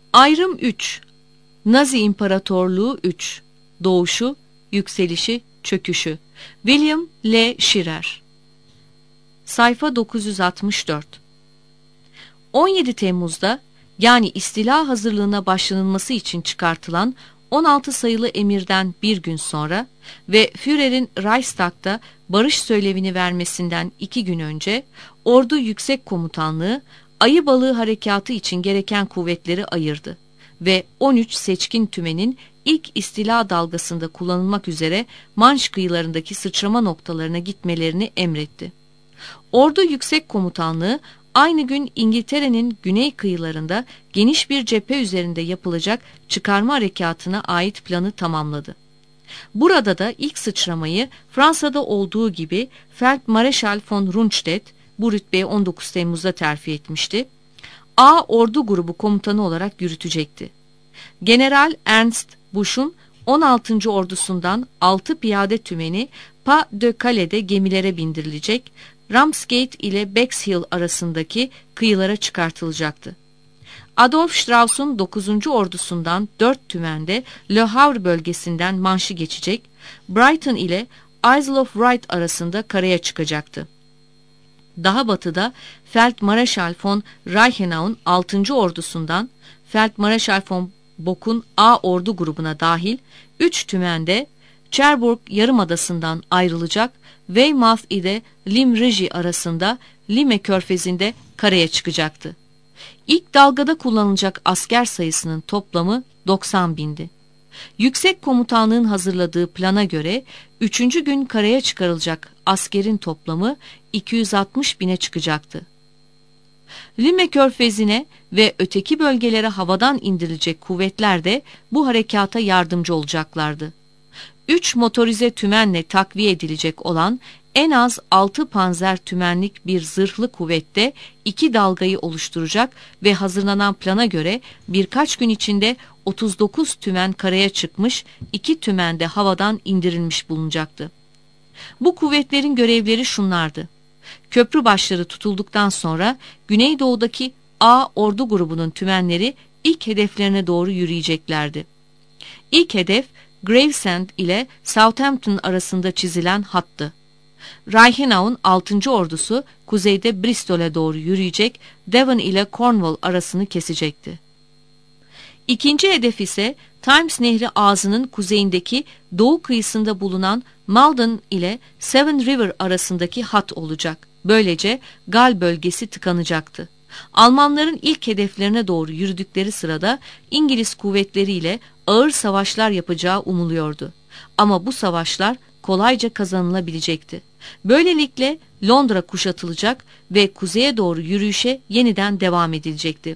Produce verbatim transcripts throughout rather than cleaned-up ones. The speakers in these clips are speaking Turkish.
Ayrım üç. Nazi İmparatorluğu üç. Doğuşu, yükselişi, çöküşü. William L. Shirer. Sayfa dokuz yüz altmış dört. on yedi Temmuz'da, yani istila hazırlığına başlanılması için çıkartılan on altı sayılı emirden bir gün sonra ve Führer'in Reichstag'da barış söylevini vermesinden iki gün önce, Ordu Yüksek Komutanlığı Ayı Balığı Harekatı için gereken kuvvetleri ayırdı ve on üç seçkin tümenin ilk istila dalgasında kullanılmak üzere Manş kıyılarındaki sıçrama noktalarına gitmelerini emretti. Ordu Yüksek Komutanlığı aynı gün İngiltere'nin güney kıyılarında geniş bir cephe üzerinde yapılacak çıkarma harekatına ait planı tamamladı. Burada da ilk sıçramayı Fransa'da olduğu gibi Feldmareşal von Rundstedt bu rütbeye on dokuz Temmuz'da terfi etmişti. A ordu grubu komutanı olarak yürütecekti. General Ernst Busch'un on altıncı ordusundan altı piyade tümeni Pas de Cale'de gemilere bindirilecek, Ramsgate ile Bexhill arasındaki kıyılara çıkartılacaktı. Adolf Strauss'un dokuzuncu ordusundan dört tümende Le Havre bölgesinden Manş'ı geçecek, Brighton ile Isle of Wight arasında karaya çıkacaktı. Daha batıda Feldmareşal von Reichenau'nun altıncı ordusundan Feldmareşal von Bock'un A ordu grubuna dahil üç tümende Cherbourg Yarımadası'ndan ayrılacak, Weymouth ile Limrigy arasında Lime Körfezi'nde karaya çıkacaktı. İlk dalgada kullanılacak asker sayısının toplamı doksan bindi. Yüksek Komutanlığın hazırladığı plana göre üçüncü gün karaya çıkarılacak askerin toplamı iki yüz altmış bine çıkacaktı. Lime Körfezi'ne ve öteki bölgelere havadan indirilecek kuvvetler de bu harekata yardımcı olacaklardı. Üç motorize tümenle takviye edilecek olan en az altı panzer tümenlik bir zırhlı kuvvette iki dalgayı oluşturacak ve hazırlanan plana göre birkaç gün içinde otuz dokuz tümen karaya çıkmış, iki tümen de havadan indirilmiş bulunacaktı. Bu kuvvetlerin görevleri şunlardı: köprü başları tutulduktan sonra Güneydoğu'daki A ordu grubunun tümenleri ilk hedeflerine doğru yürüyeceklerdi. İlk hedef Gravesend ile Southampton arasında çizilen hattı. Reichenau'nun altıncı ordusu kuzeyde Bristol'e doğru yürüyecek, Devon ile Cornwall arasını kesecekti. İkinci hedef ise Thames Nehri ağzının kuzeyindeki doğu kıyısında bulunan Malden ile Severn River arasındaki hat olacak. Böylece Gal bölgesi tıkanacaktı. Almanların ilk hedeflerine doğru yürüdükleri sırada İngiliz kuvvetleriyle ağır savaşlar yapacağı umuluyordu. Ama bu savaşlar kolayca kazanılabilecekti. Böylelikle Londra kuşatılacak ve kuzeye doğru yürüyüşe yeniden devam edilecekti.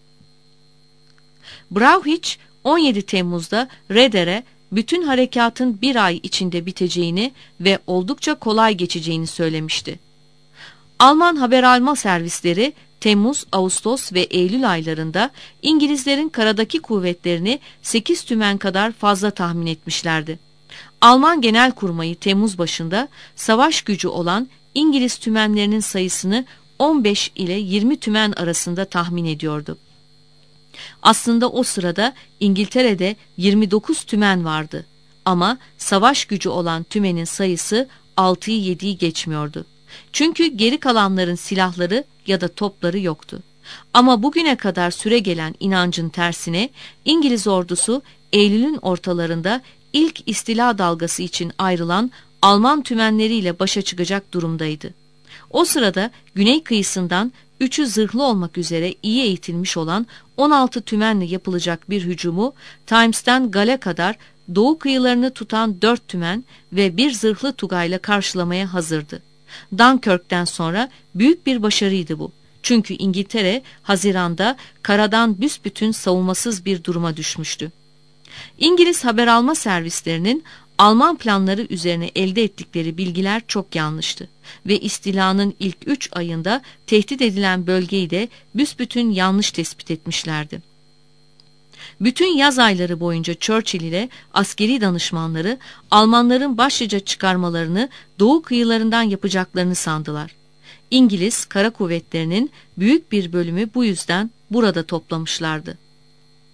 Brauchitsch on yedi Temmuz'da Raeder'e bütün harekatın bir ay içinde biteceğini ve oldukça kolay geçeceğini söylemişti. Alman haber alma servisleri Temmuz, Ağustos ve Eylül aylarında İngilizlerin karadaki kuvvetlerini sekiz tümen kadar fazla tahmin etmişlerdi. Alman Genelkurmayı Temmuz başında savaş gücü olan İngiliz tümenlerinin sayısını on beş ile yirmi tümen arasında tahmin ediyordu. Aslında o sırada İngiltere'de yirmi dokuz tümen vardı ama savaş gücü olan tümenin sayısı altıyı yediyi geçmiyordu. Çünkü geri kalanların silahları ya da topları yoktu. Ama bugüne kadar süregelen inancın tersine İngiliz ordusu Eylül'ün ortalarında ilk istila dalgası için ayrılan Alman tümenleriyle başa çıkacak durumdaydı. O sırada güney kıyısından üçü zırhlı olmak üzere iyi eğitilmiş olan on altı tümenle yapılacak bir hücumu Thames'ten Gal'e kadar doğu kıyılarını tutan dört tümen ve bir zırhlı tugayla karşılamaya hazırdı. Dunkirk'ten sonra büyük bir başarıydı bu. Çünkü İngiltere Haziran'da karadan büsbütün savunmasız bir duruma düşmüştü. İngiliz haber alma servislerinin Alman planları üzerine elde ettikleri bilgiler çok yanlıştı ve istilanın ilk üç ayında tehdit edilen bölgeyi de büsbütün yanlış tespit etmişlerdi. Bütün yaz ayları boyunca Churchill ile askeri danışmanları Almanların başlıca çıkarmalarını doğu kıyılarından yapacaklarını sandılar. İngiliz kara kuvvetlerinin büyük bir bölümü bu yüzden burada toplamışlardı.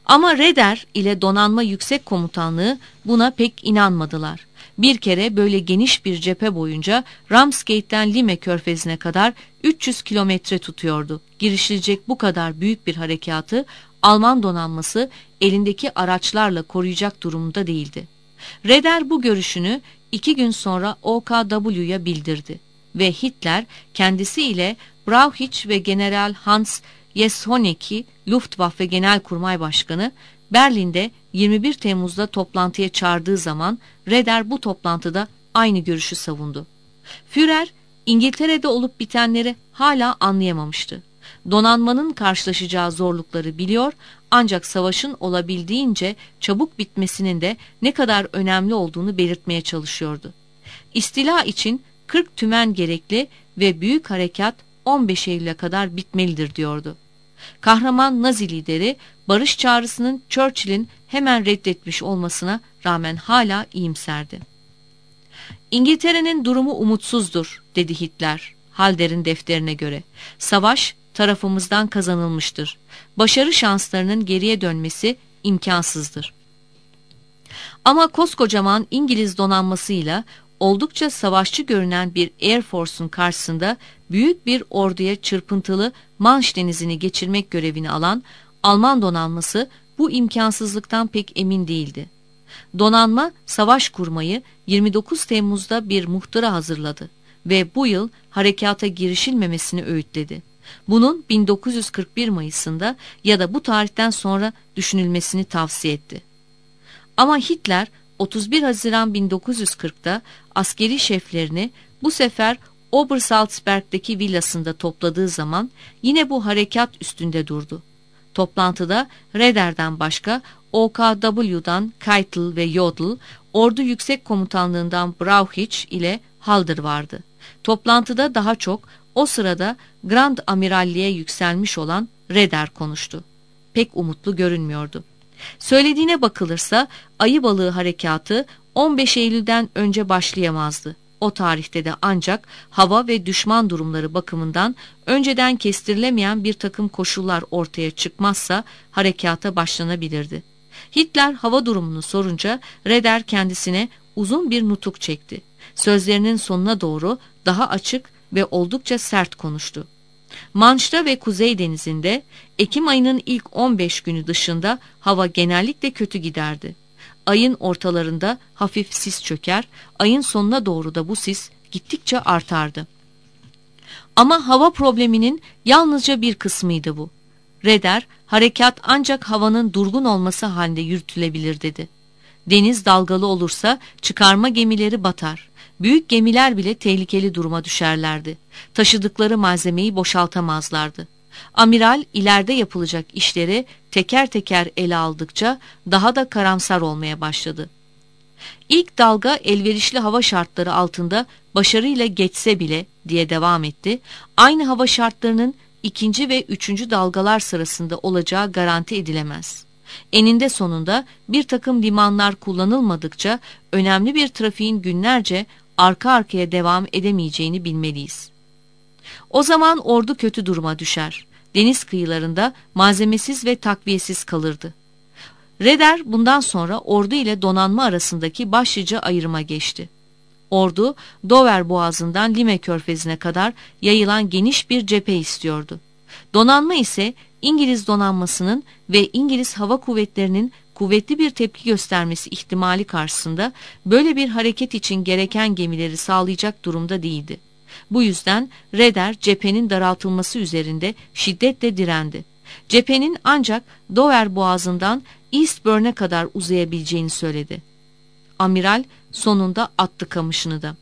Ama Raeder ile Donanma Yüksek Komutanlığı buna pek inanmadılar. Bir kere böyle geniş bir cephe boyunca Ramsgate'den Lime Körfezi'ne kadar üç yüz kilometre tutuyordu. Girişilecek bu kadar büyük bir harekatı Alman donanması elindeki araçlarla koruyacak durumda değildi. Raeder bu görüşünü iki gün sonra O K W'ya bildirdi ve Hitler kendisi ile Brauchitsch ve General Hans Jeshoneck'i Luftwaffe Genelkurmay Başkanı Berlin'de yirmi bir Temmuz'da toplantıya çağırdığı zaman Raeder bu toplantıda aynı görüşü savundu. Führer İngiltere'de olup bitenleri hala anlayamamıştı. Donanmanın karşılaşacağı zorlukları biliyor ancak savaşın olabildiğince çabuk bitmesinin de ne kadar önemli olduğunu belirtmeye çalışıyordu. İstila için kırk tümen gerekli ve büyük harekat on beş Eylül'e kadar bitmelidir diyordu. Kahraman Nazi lideri barış çağrısının Churchill'in hemen reddetmiş olmasına rağmen hala iyimserdi. İngiltere'nin durumu umutsuzdur dedi Hitler Halder'in defterine göre. Savaş tarafımızdan kazanılmıştır. Başarı şanslarının geriye dönmesi imkansızdır. Ama koskocaman İngiliz donanmasıyla oldukça savaşçı görünen bir Air Force'un karşısında büyük bir orduya çırpıntılı Manş Denizi'ni geçirmek görevini alan Alman donanması bu imkansızlıktan pek emin değildi. Donanma savaş kurmayı yirmi dokuz Temmuz'da bir muhtıra hazırladı ve bu yıl harekata girişilmemesini öğütledi. Bunun bin dokuz yüz kırk bir Mayıs'ında ya da bu tarihten sonra düşünülmesini tavsiye etti. Ama Hitler otuz bir Haziran bin dokuz yüz kırk'ta askeri şeflerini bu sefer Obersalzberg'deki villasında topladığı zaman yine bu harekat üstünde durdu. Toplantıda Raeder'den başka O K W'dan Keitel ve Jodl, Ordu Yüksek Komutanlığından Brauchitsch ile Halder vardı. Toplantıda daha çok o sırada Grand Amiralliğe yükselmiş olan Raeder konuştu. Pek umutlu görünmüyordu. Söylediğine bakılırsa Ayı Balığı harekatı on beş Eylül'den önce başlayamazdı. O tarihte de ancak hava ve düşman durumları bakımından önceden kestirilemeyen bir takım koşullar ortaya çıkmazsa harekata başlanabilirdi. Hitler hava durumunu sorunca Raeder kendisine uzun bir nutuk çekti. Sözlerinin sonuna doğru daha açık ve oldukça sert konuştu. Manş'ta ve Kuzey Denizi'nde Ekim ayının ilk on beş günü dışında hava genellikle kötü giderdi. Ayın ortalarında hafif sis çöker, ayın sonuna doğru da bu sis gittikçe artardı. Ama hava probleminin yalnızca bir kısmıydı bu. Raeder, harekat ancak havanın durgun olması halinde yürütülebilir dedi. Deniz dalgalı olursa çıkarma gemileri batar. Büyük gemiler bile tehlikeli duruma düşerlerdi. Taşıdıkları malzemeyi boşaltamazlardı. Amiral ileride yapılacak işleri teker teker ele aldıkça daha da karamsar olmaya başladı. İlk dalga elverişli hava şartları altında başarıyla geçse bile diye devam etti. Aynı hava şartlarının ikinci ve üçüncü dalgalar sırasında olacağı garanti edilemez. Eninde sonunda bir takım limanlar kullanılmadıkça önemli bir trafiğin günlerce arka arkaya devam edemeyeceğini bilmeliyiz. O zaman ordu kötü duruma düşer. Deniz kıyılarında malzemesiz ve takviyesiz kalırdı. Raeder bundan sonra ordu ile donanma arasındaki başlıca ayrıma geçti. Ordu, Dover Boğazı'ndan Lime Körfezi'ne kadar yayılan geniş bir cephe istiyordu. Donanma ise İngiliz donanmasının ve İngiliz Hava Kuvvetleri'nin kuvvetli bir tepki göstermesi ihtimali karşısında böyle bir hareket için gereken gemileri sağlayacak durumda değildi. Bu yüzden Raeder cephenin daraltılması üzerinde şiddetle direndi. Cephenin ancak Dover Boğazı'ndan Eastbourne'e kadar uzayabileceğini söyledi. Amiral sonunda attı kamışını da.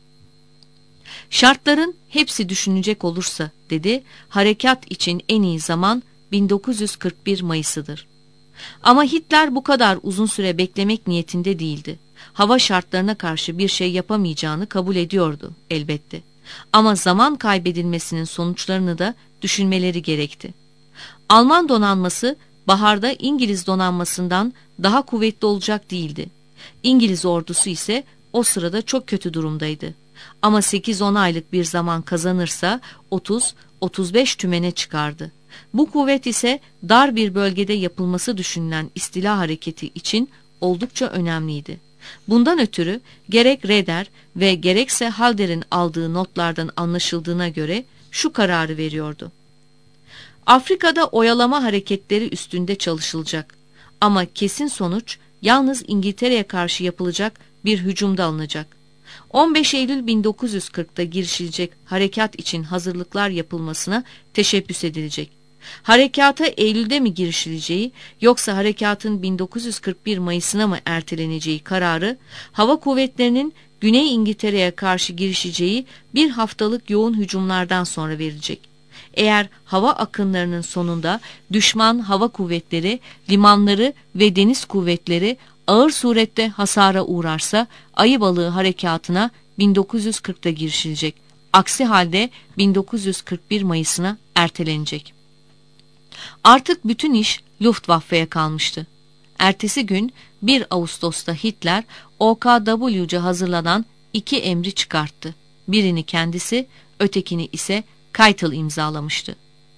Şartların hepsi düşünecek olursa dedi, harekat için en iyi zaman bin dokuz yüz kırk bir Mayıs'ıdır. Ama Hitler bu kadar uzun süre beklemek niyetinde değildi. Hava şartlarına karşı bir şey yapamayacağını kabul ediyordu elbette. Ama zaman kaybedilmesinin sonuçlarını da düşünmeleri gerekti. Alman donanması baharda İngiliz donanmasından daha kuvvetli olacak değildi. İngiliz ordusu ise o sırada çok kötü durumdaydı. Ama sekiz on aylık bir zaman kazanırsa otuz otuz beş tümene çıkardı. Bu kuvvet ise dar bir bölgede yapılması düşünülen istila hareketi için oldukça önemliydi. Bundan ötürü gerek Raeder ve gerekse Halder'in aldığı notlardan anlaşıldığına göre şu kararı veriyordu. Afrika'da oyalama hareketleri üstünde çalışılacak ama kesin sonuç yalnız İngiltere'ye karşı yapılacak bir hücumda alınacak. on beş Eylül bin dokuz yüz kırk'ta girişilecek harekat için hazırlıklar yapılmasına teşebbüs edilecek. Harekata Eylül'de mi girişileceği yoksa harekatın bin dokuz yüz kırk bir Mayıs'ına mı erteleneceği kararı hava kuvvetlerinin Güney İngiltere'ye karşı girişeceği bir haftalık yoğun hücumlardan sonra verilecek. Eğer hava akınlarının sonunda düşman hava kuvvetleri, limanları ve deniz kuvvetleri ağır surette hasara uğrarsa Ayıbalığı harekatına bin dokuz yüz kırk'ta girişilecek. Aksi halde bin dokuz yüz kırk bir Mayıs'ına ertelenecek. Artık bütün iş Luftwaffe'ye kalmıştı. Ertesi gün bir Ağustos'ta Hitler O K W'ca hazırlanan iki emri çıkarttı. Birini kendisi, ötekini ise Keitel imzalamıştı.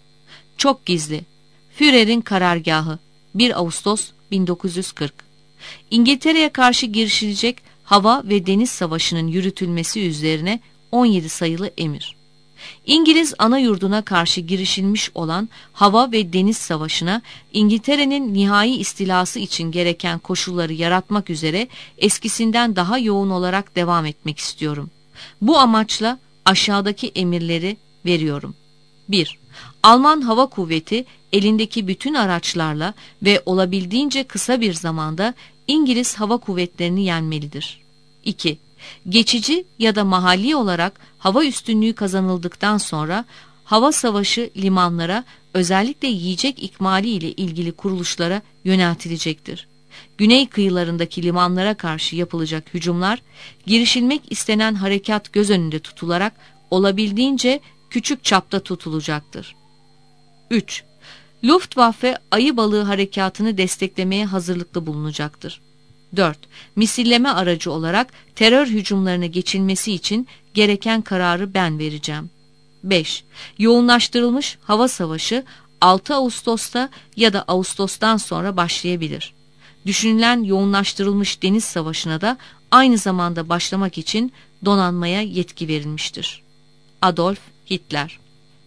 Çok gizli. Führer'in karargahı bir Ağustos bin dokuz yüz kırk. İngiltere'ye karşı girişilecek hava ve deniz savaşının yürütülmesi üzerine on yedi sayılı emir. İngiliz ana yurduna karşı girişilmiş olan hava ve deniz savaşına İngiltere'nin nihai istilası için gereken koşulları yaratmak üzere eskisinden daha yoğun olarak devam etmek istiyorum. Bu amaçla aşağıdaki emirleri veriyorum. bir. Alman Hava Kuvveti elindeki bütün araçlarla ve olabildiğince kısa bir zamanda İngiliz Hava Kuvvetlerini yenmelidir. iki. Geçici ya da mahalli olarak hava üstünlüğü kazanıldıktan sonra hava savaşı limanlara, özellikle yiyecek ikmali ile ilgili kuruluşlara yöneltilecektir. Güney kıyılarındaki limanlara karşı yapılacak hücumlar, girişilmek istenen harekat göz önünde tutularak olabildiğince küçük çapta tutulacaktır. üç. Luftwaffe Ayıbalığı harekatını desteklemeye hazırlıklı bulunacaktır. dört. Misilleme aracı olarak terör hücumlarına geçilmesi için gereken kararı ben vereceğim. beş. Yoğunlaştırılmış hava savaşı altı Ağustos'ta ya da Ağustos'tan sonra başlayabilir. Düşünülen yoğunlaştırılmış deniz savaşına da aynı zamanda başlamak için donanmaya yetki verilmiştir. Adolf Hitler.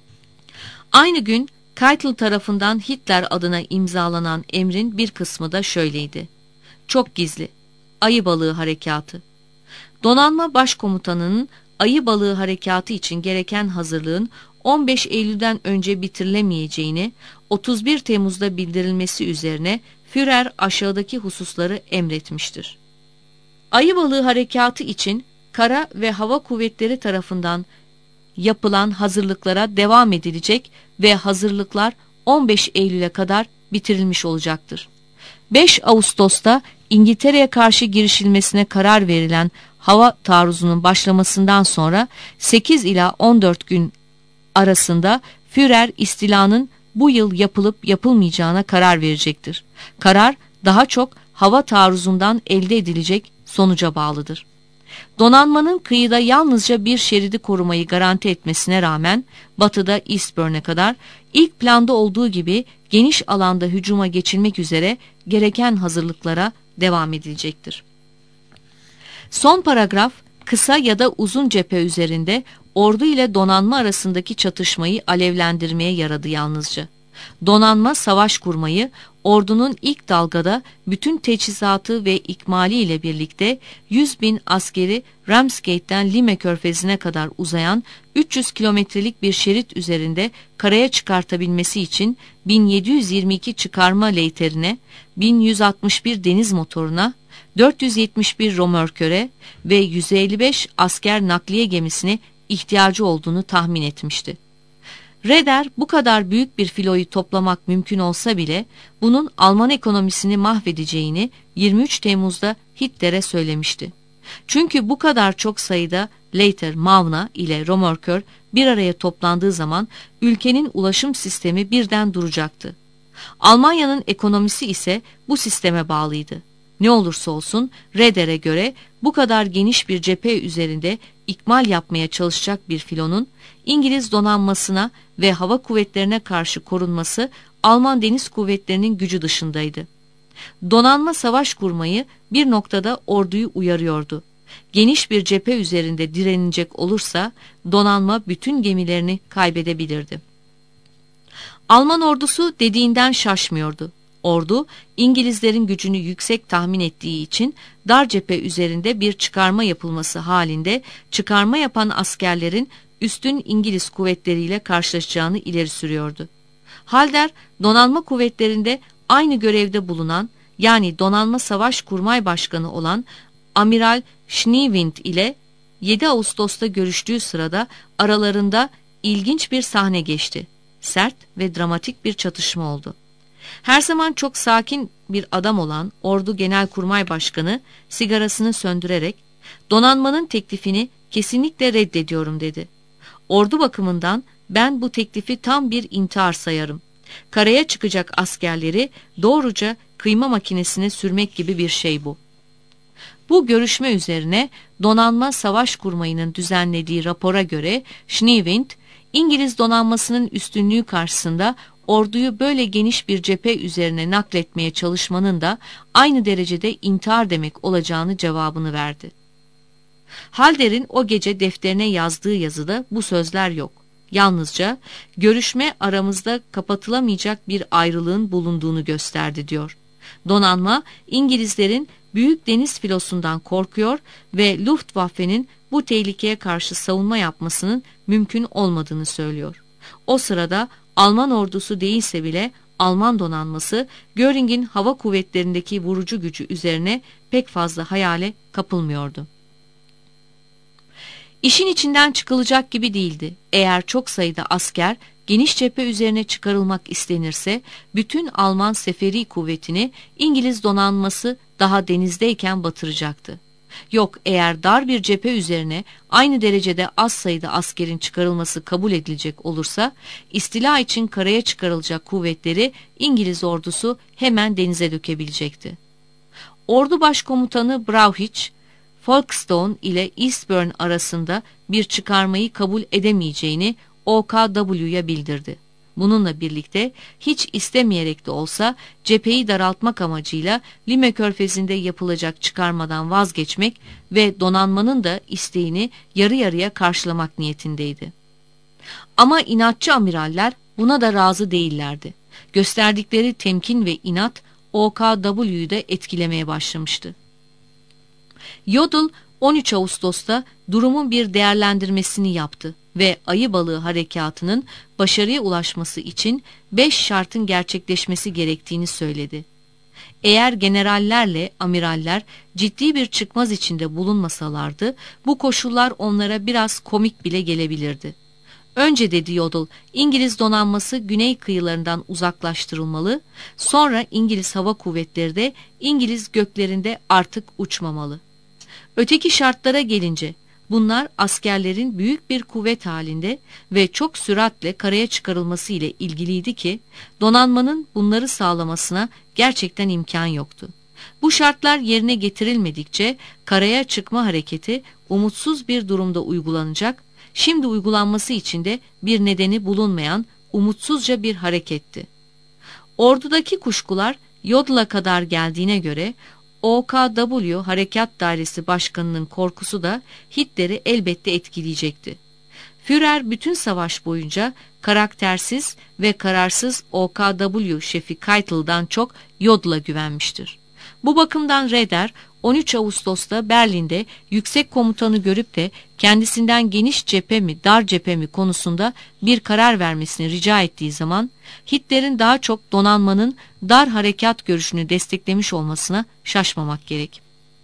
Aynı gün Keitel tarafından Hitler adına imzalanan emrin bir kısmı da şöyleydi. Çok gizli. Ayıbalığı harekatı. Donanma Başkomutanı'nın Ayıbalığı harekatı için gereken hazırlığın on beş Eylül'den önce bitirilemeyeceğini otuz bir Temmuz'da bildirilmesi üzerine Führer aşağıdaki hususları emretmiştir. Ayıbalığı harekatı için kara ve hava kuvvetleri tarafından yapılan hazırlıklara devam edilecek ve hazırlıklar on beş Eylül'e kadar bitirilmiş olacaktır. beş Ağustos'ta İngiltere'ye karşı girişilmesine karar verilen hava taarruzunun başlamasından sonra sekiz ila on dört gün arasında Führer istilanın bu yıl yapılıp yapılmayacağına karar verecektir. Karar daha çok hava taarruzundan elde edilecek sonuca bağlıdır. Donanmanın kıyıda yalnızca bir şeridi korumayı garanti etmesine rağmen batıda Eastbourne'e kadar ilk planda olduğu gibi geniş alanda hücuma geçilmek üzere gereken hazırlıklara devam edilecektir. Son paragraf kısa ya da uzun cephe üzerinde ordu ile donanma arasındaki çatışmayı alevlendirmeye yaradı yalnızca. Donanma savaş kurmayı, ordunun ilk dalgada bütün teçhizatı ve ikmali ile birlikte yüz bin askeri Ramsgate'den Lime Körfezi'ne kadar uzayan üç yüz kilometrelik bir şerit üzerinde karaya çıkartabilmesi için bin yedi yüz yirmi iki çıkarma leyterine, bin yüz altmış bir deniz motoruna, dört yüz yetmiş bir römorköre ve yüz elli beş asker nakliye gemisine ihtiyacı olduğunu tahmin etmişti. Raeder bu kadar büyük bir filoyu toplamak mümkün olsa bile bunun Alman ekonomisini mahvedeceğini yirmi üç Temmuz'da Hitler'e söylemişti. Çünkü bu kadar çok sayıda Leiter, Mavna ile römorkör bir araya toplandığı zaman ülkenin ulaşım sistemi birden duracaktı. Almanya'nın ekonomisi ise bu sisteme bağlıydı. Ne olursa olsun Raeder'e göre bu kadar geniş bir cephe üzerinde ikmal yapmaya çalışacak bir filonun İngiliz donanmasına ve hava kuvvetlerine karşı korunması Alman deniz kuvvetlerinin gücü dışındaydı. Donanma savaş kurmayı bir noktada orduyu uyarıyordu. Geniş bir cephe üzerinde direnilecek olursa donanma bütün gemilerini kaybedebilirdi. Alman ordusu dediğinden şaşmıyordu. Ordu, İngilizlerin gücünü yüksek tahmin ettiği için dar cephe üzerinde bir çıkarma yapılması halinde çıkarma yapan askerlerin üstün İngiliz kuvvetleriyle karşılaşacağını ileri sürüyordu. Halder, donanma kuvvetlerinde aynı görevde bulunan, yani donanma savaş kurmay başkanı olan Amiral Schneewind ile yedi Ağustos'ta görüştüğü sırada aralarında ilginç bir sahne geçti. Sert ve dramatik bir çatışma oldu. Her zaman çok sakin bir adam olan Ordu Genelkurmay Başkanı sigarasını söndürerek donanmanın teklifini kesinlikle reddediyorum dedi. Ordu bakımından ben bu teklifi tam bir intihar sayarım. Karaya çıkacak askerleri doğruca kıyma makinesine sürmek gibi bir şey bu. Bu görüşme üzerine donanma savaş kurmayının düzenlediği rapora göre Schneewind, İngiliz donanmasının üstünlüğü karşısında orduyu böyle geniş bir cephe üzerine nakletmeye çalışmanın da aynı derecede intihar demek olacağını cevabını verdi. Halder'in o gece defterine yazdığı yazıda bu sözler yok. Yalnızca görüşme aramızda kapatılamayacak bir ayrılığın bulunduğunu gösterdi diyor. Donanma İngilizlerin büyük deniz filosundan korkuyor ve Luftwaffe'nin bu tehlikeye karşı savunma yapmasının mümkün olmadığını söylüyor. O sırada Alman ordusu değilse bile Alman donanması Göring'in hava kuvvetlerindeki vurucu gücü üzerine pek fazla hayale kapılmıyordu. İşin içinden çıkılacak gibi değildi. Eğer çok sayıda asker geniş cephe üzerine çıkarılmak istenirse bütün Alman seferi kuvvetini İngiliz donanması daha denizdeyken batıracaktı. Yok, eğer dar bir cephe üzerine aynı derecede az sayıda askerin çıkarılması kabul edilecek olursa istila için karaya çıkarılacak kuvvetleri İngiliz ordusu hemen denize dökebilecekti. Ordu başkomutanı Brauchitsch, Folkestone ile Eastbourne arasında bir çıkarmayı kabul edemeyeceğini O K W'ya bildirdi. Bununla birlikte hiç istemeyerek de olsa cepheyi daraltmak amacıyla Lime Körfezi'nde yapılacak çıkarmadan vazgeçmek ve donanmanın da isteğini yarı yarıya karşılamak niyetindeydi. Ama inatçı amiraller buna da razı değillerdi. Gösterdikleri temkin ve inat O K W'yu da etkilemeye başlamıştı. Yodel on üç Ağustos'ta durumun bir değerlendirmesini yaptı ve ayı balığı harekatının başarıya ulaşması için beş şartın gerçekleşmesi gerektiğini söyledi. Eğer generallerle amiraller ciddi bir çıkmaz içinde bulunmasalardı, bu koşullar onlara biraz komik bile gelebilirdi. Önce dedi Yodel, İngiliz donanması güney kıyılarından uzaklaştırılmalı, sonra İngiliz hava kuvvetleri de İngiliz göklerinde artık uçmamalı. Öteki şartlara gelince, bunlar askerlerin büyük bir kuvvet halinde ve çok süratle karaya çıkarılması ile ilgiliydi ki, donanmanın bunları sağlamasına gerçekten imkan yoktu. Bu şartlar yerine getirilmedikçe karaya çıkma hareketi umutsuz bir durumda uygulanacak, şimdi uygulanması için de bir nedeni bulunmayan umutsuzca bir hareketti. Ordudaki kuşkular Yodel'a kadar geldiğine göre, O K W Harekat Dairesi Başkanı'nın korkusu da Hitler'i elbette etkileyecekti. Führer bütün savaş boyunca karaktersiz ve kararsız O K W şefi Keitel'dan çok Yodel'a güvenmiştir. Bu bakımdan Raeder on üç Ağustos'ta Berlin'de yüksek komutanı görüp de kendisinden geniş cephe mi dar cephe mi konusunda bir karar vermesini rica ettiği zaman Hitler'in daha çok donanmanın dar harekat görüşünü desteklemiş olmasına şaşmamak gerek.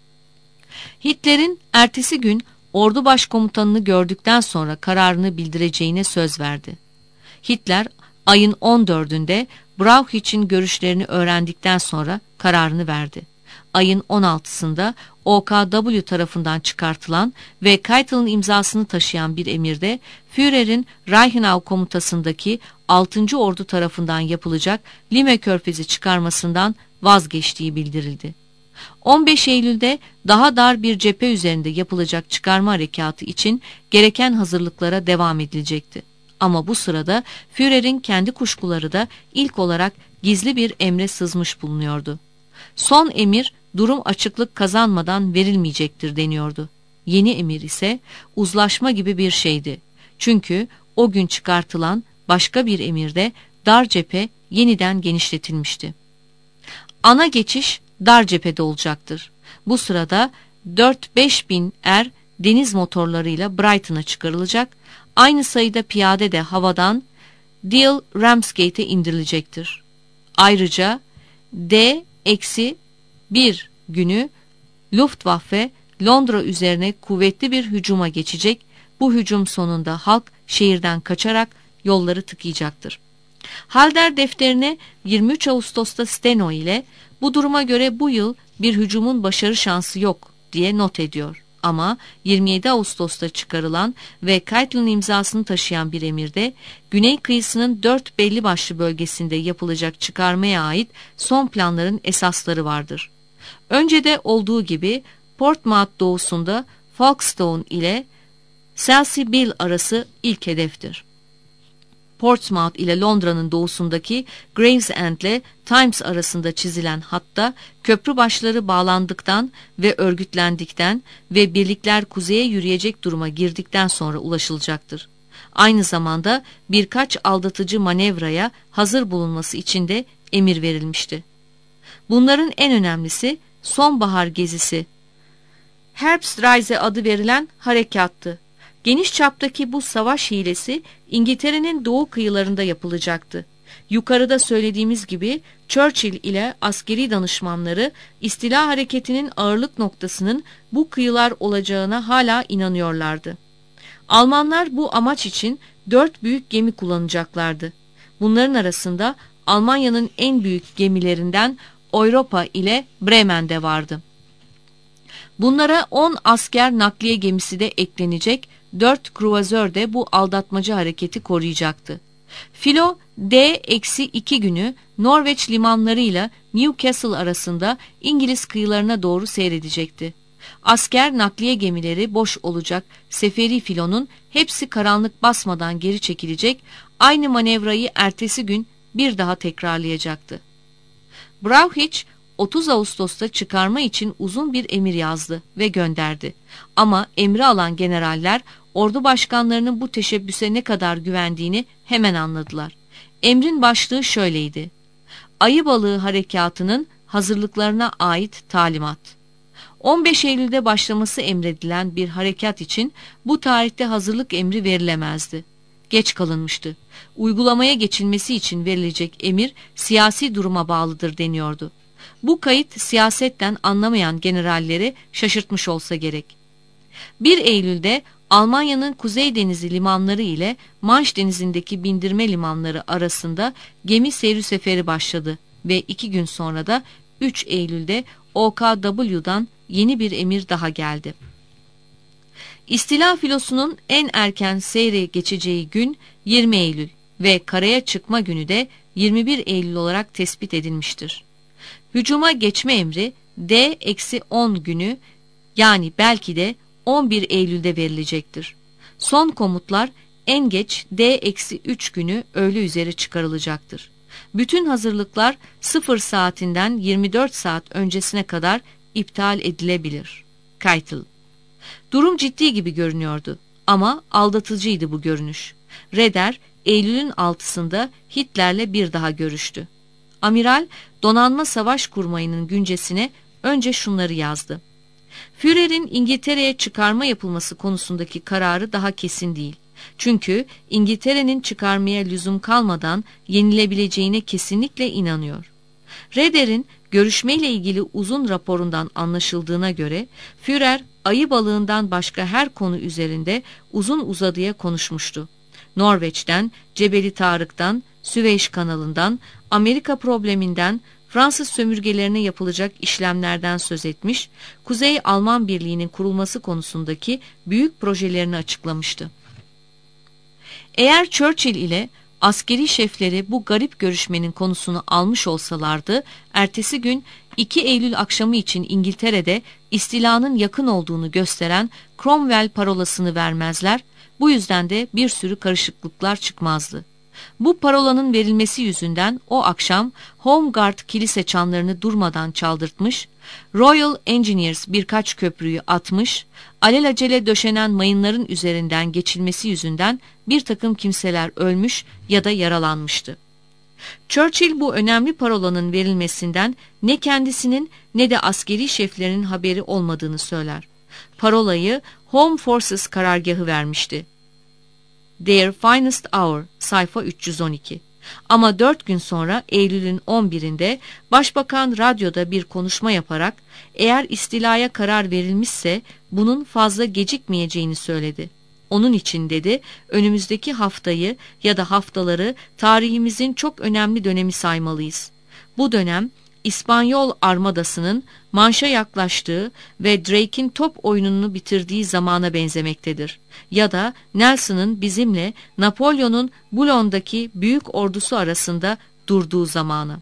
Hitler'in ertesi gün ordu başkomutanını gördükten sonra kararını bildireceğine söz verdi. Hitler ayın on dördünde Brauchitz'in görüşlerini öğrendikten sonra kararını verdi. Ayın on altısında O K W tarafından çıkartılan ve Keitel'in imzasını taşıyan bir emirde Führer'in Reichenau komutasındaki altıncı Ordu tarafından yapılacak Lime Körfezi çıkarmasından vazgeçtiği bildirildi. on beş Eylül'de daha dar bir cephe üzerinde yapılacak çıkarma harekatı için gereken hazırlıklara devam edilecekti. Ama bu sırada Führer'in kendi kuşkuları da ilk olarak gizli bir emre sızmış bulunuyordu. Son emir durum açıklık kazanmadan verilmeyecektir deniyordu. Yeni emir ise uzlaşma gibi bir şeydi. Çünkü o gün çıkartılan başka bir emirde dar cephe yeniden genişletilmişti. Ana geçiş dar cephede olacaktır. Bu sırada dört beş bin er deniz motorlarıyla Brighton'a çıkarılacak, aynı sayıda piyade de havadan Deal Ramsgate'e indirilecektir. Ayrıca D bir günü Luftwaffe Londra üzerine kuvvetli bir hücuma geçecek, bu hücum sonunda halk şehirden kaçarak yolları tıkayacaktır. Halder defterine yirmi üç Ağustos'ta Steno ile bu duruma göre bu yıl bir hücumun başarı şansı yok diye not ediyor. Ama yirmi yedi Ağustos'ta çıkarılan ve Keitel'in imzasını taşıyan bir emirde güney kıyısının dört belli başlı bölgesinde yapılacak çıkarmaya ait son planların esasları vardır. Önce de olduğu gibi Portsmouth doğusunda Folkestone ile Selsey Bill arası ilk hedeftir. Portsmouth ile Londra'nın doğusundaki Gravesend ile Thames arasında çizilen hatta köprü başları bağlandıktan ve örgütlendikten ve birlikler kuzeye yürüyecek duruma girdikten sonra ulaşılacaktır. Aynı zamanda birkaç aldatıcı manevraya hazır bulunması için de emir verilmişti. Bunların en önemlisi sonbahar gezisi, Herbstreise adı verilen harekattı. Geniş çaptaki bu savaş hilesi İngiltere'nin doğu kıyılarında yapılacaktı. Yukarıda söylediğimiz gibi Churchill ile askeri danışmanları istila hareketinin ağırlık noktasının bu kıyılar olacağına hala inanıyorlardı. Almanlar bu amaç için dört büyük gemi kullanacaklardı. Bunların arasında Almanya'nın en büyük gemilerinden Europa ile Bremen'de vardı. Bunlara on asker nakliye gemisi de eklenecek, dört kruvazör de bu aldatmacı hareketi koruyacaktı. Filo D iki günü Norveç limanlarıyla Newcastle arasında İngiliz kıyılarına doğru seyredecekti. Asker nakliye gemileri boş olacak, seferi filonun hepsi karanlık basmadan geri çekilecek, aynı manevrayı ertesi gün bir daha tekrarlayacaktı. Brauchitsch otuz Ağustos'ta çıkarma için uzun bir emir yazdı ve gönderdi. Ama emri alan generaller ordu başkanlarının bu teşebbüse ne kadar güvendiğini hemen anladılar. Emrin başlığı şöyleydi: Ayı balığı harekatının hazırlıklarına ait talimat. on beş Eylül'de başlaması emredilen bir harekat için bu tarihte hazırlık emri verilemezdi. Geç kalınmıştı. Uygulamaya geçilmesi için verilecek emir siyasi duruma bağlıdır deniyordu. Bu kayıt siyasetten anlamayan generalleri şaşırtmış olsa gerek. bir Eylül'de Almanya'nın Kuzey Denizi limanları ile Manş Denizi'ndeki bindirme limanları arasında gemi seyri seferi başladı ve iki gün sonra da üç Eylül'de O K W'dan yeni bir emir daha geldi. İstila filosunun en erken seyre geçeceği gün yirmi Eylül ve karaya çıkma günü de yirmi bir Eylül olarak tespit edilmiştir. Hücuma geçme emri D on günü, yani belki de on bir Eylül'de verilecektir. Son komutlar en geç D üç günü öğle üzeri çıkarılacaktır. Bütün hazırlıklar sıfır saatinden yirmi dört saat öncesine kadar iptal edilebilir. Keitel. Durum ciddi gibi görünüyordu ama aldatıcıydı bu görünüş. Raeder Eylül'ün altısında Hitler'le bir daha görüştü. Amiral donanma savaş kurmayının güncesine önce şunları yazdı: Führer'in İngiltere'ye çıkarma yapılması konusundaki kararı daha kesin değil. Çünkü İngiltere'nin çıkarmaya lüzum kalmadan yenilebileceğine kesinlikle inanıyor. Raeder'in görüşmeyle ilgili uzun raporundan anlaşıldığına göre Führer ayı balığından başka her konu üzerinde uzun uzadıya konuşmuştu. Norveç'ten, Cebeli Tarık'tan, Süveyş kanalından, Amerika probleminden, Fransız sömürgelerine yapılacak işlemlerden söz etmiş, Kuzey Alman Birliği'nin kurulması konusundaki büyük projelerini açıklamıştı. Eğer Churchill ile askeri şefleri bu garip görüşmenin konusunu almış olsalardı, ertesi gün iki Eylül akşamı için İngiltere'de istilanın yakın olduğunu gösteren Cromwell parolasını vermezler, bu yüzden de bir sürü karışıklıklar çıkmazdı. Bu parolanın verilmesi yüzünden o akşam Home Guard kilise çanlarını durmadan çaldırtmış, Royal Engineers birkaç köprüyü atmış, alelacele döşenen mayınların üzerinden geçilmesi yüzünden bir takım kimseler ölmüş ya da yaralanmıştı. Churchill bu önemli parolanın verilmesinden ne kendisinin ne de askeri şeflerinin haberi olmadığını söyler. Parolayı Home Forces karargahı vermişti. Their Finest Hour, sayfa üç yüz on iki. Ama dört gün sonra Eylül'ün on birinde Başbakan radyoda bir konuşma yaparak eğer istilaya karar verilmişse bunun fazla gecikmeyeceğini söyledi. Onun için dedi, önümüzdeki haftayı ya da haftaları tarihimizin çok önemli dönemi saymalıyız. Bu dönem İspanyol armadasının Manş'a yaklaştığı ve Drake'in top oyununu bitirdiği zamana benzemektedir. Ya da Nelson'ın bizimle Napolyon'un Bulon'daki büyük ordusu arasında durduğu zamana.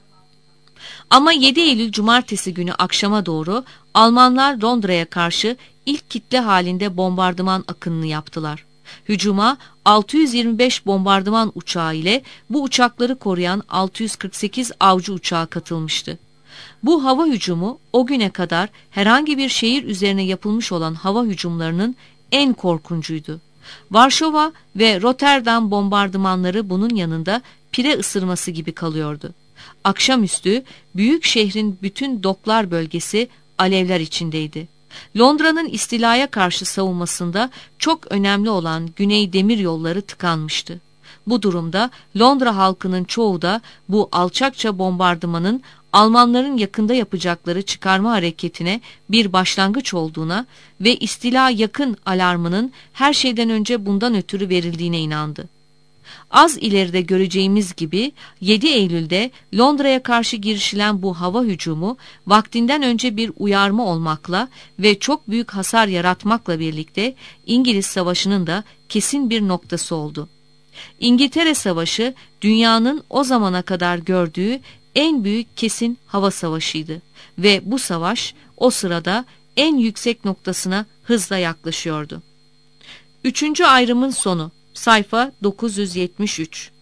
Ama yedi Eylül Cumartesi günü akşama doğru Almanlar Londra'ya karşı ilk kitle halinde bombardıman akınını yaptılar. Hücuma altı yüz yirmi beş bombardıman uçağı ile bu uçakları koruyan altı yüz kırk sekiz avcı uçağı katılmıştı. Bu hava hücumu o güne kadar herhangi bir şehir üzerine yapılmış olan hava hücumlarının en korkuncuydu. Varşova ve Rotterdam bombardımanları bunun yanında pire ısırması gibi kalıyordu. Akşamüstü büyük şehrin bütün doklar bölgesi alevler içindeydi. Londra'nın istilaya karşı savunmasında çok önemli olan Güney Demiryolları tıkanmıştı. Bu durumda Londra halkının çoğu da bu alçakça bombardımanın Almanların yakında yapacakları çıkarma hareketine bir başlangıç olduğuna ve istila yakın alarmının her şeyden önce bundan ötürü verildiğine inandı. Az ileride göreceğimiz gibi yedi Eylül'de Londra'ya karşı girişilen bu hava hücumu vaktinden önce bir uyarma olmakla ve çok büyük hasar yaratmakla birlikte İngiliz Savaşı'nın da kesin bir noktası oldu. İngiltere Savaşı dünyanın o zamana kadar gördüğü en büyük kesin hava savaşıydı ve bu savaş o sırada en yüksek noktasına hızla yaklaşıyordu. Üçüncü ayrımın sonu, sayfa dokuz yüz yetmiş üç.